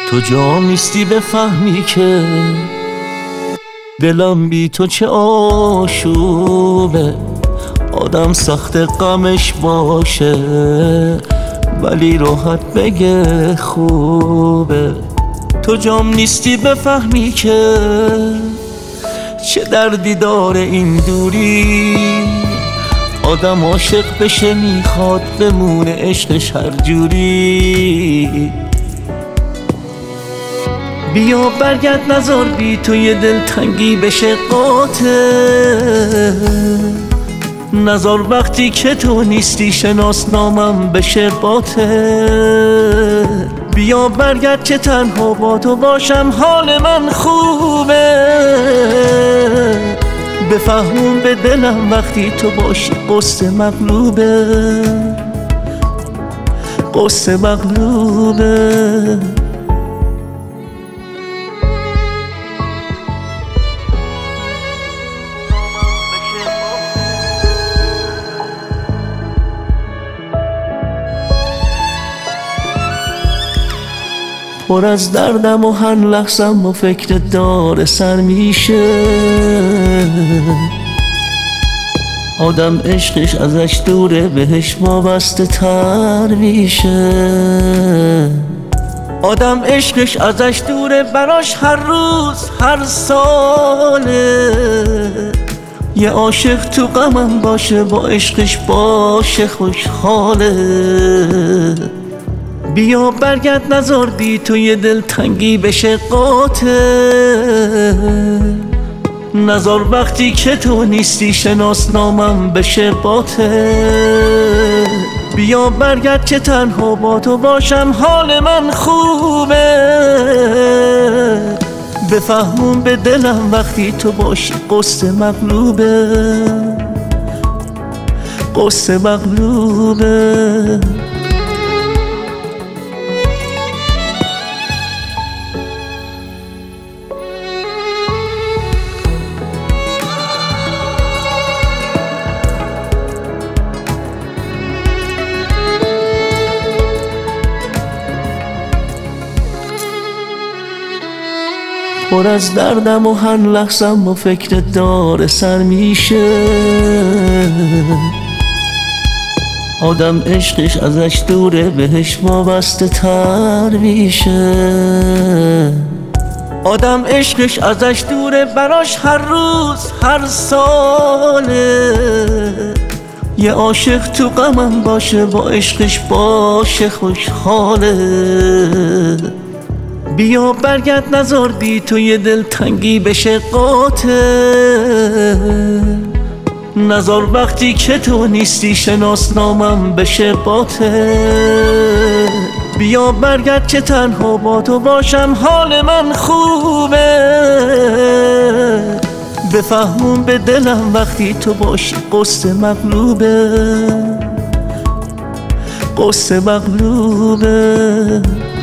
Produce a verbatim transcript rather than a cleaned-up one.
تو جام نیستی بفهمی که دلم بی تو چه آشوبه. آدم سخت غمش باشه ولی راحت بگه خوبه. تو جام نیستی بفهمی که چه دردی داره این دوری. آدم عاشق بشه میخواد بمونه عشقش هر جوری. بیا برگرد نزار بی تو یه دلتنگی بشه قاتل. نزار وقتی که تو نیستی شناسنامم بشه باطل. بیا برگرد که تنها با تو باشم حال من خوبه. بفهمون به دلم وقتی تو باشی قصه مغلوبه. قصه مغلوبه. پر از دردم و هر لحظم و فکر دار سر میشه. آدم عشقش ازش دوره بهش وابسته تر میشه. آدم عشقش ازش دوره براش هر روز هر ساله. یه عاشق تو غمم باشه با عشقش باشه خوشحاله. بیا برگرد نزار بی تو یه دلتنگی بشه قاتل. نزار وقتی که تو نیستی شناسنامم بشه باطل. بیا برگرد که تنها با تو باشم حال من خوبه. بفهمون به دلم وقتی تو باشی قصه مغلوبه. قصه مغلوبه. پر از دردم و هر لحظم و فکر دار سر میشه. آدم عشقش ازش دوره بهش وابسته تر میشه. آدم عشقش ازش دوره براش هر روز هر ساله. یه عاشق تو غمم باشه با عشقش باشه خوشحاله. بیا برگرد نزار بی تو یه دلتنگی بشه قاتل. نزار وقتی که تو نیستی شناسنامم بشه باطل. بیا برگرد که تنها با تو باشم حال من خوبه. بفهمون به دلم وقتی تو باشی قصه مغلوبه. قصه مغلوبه.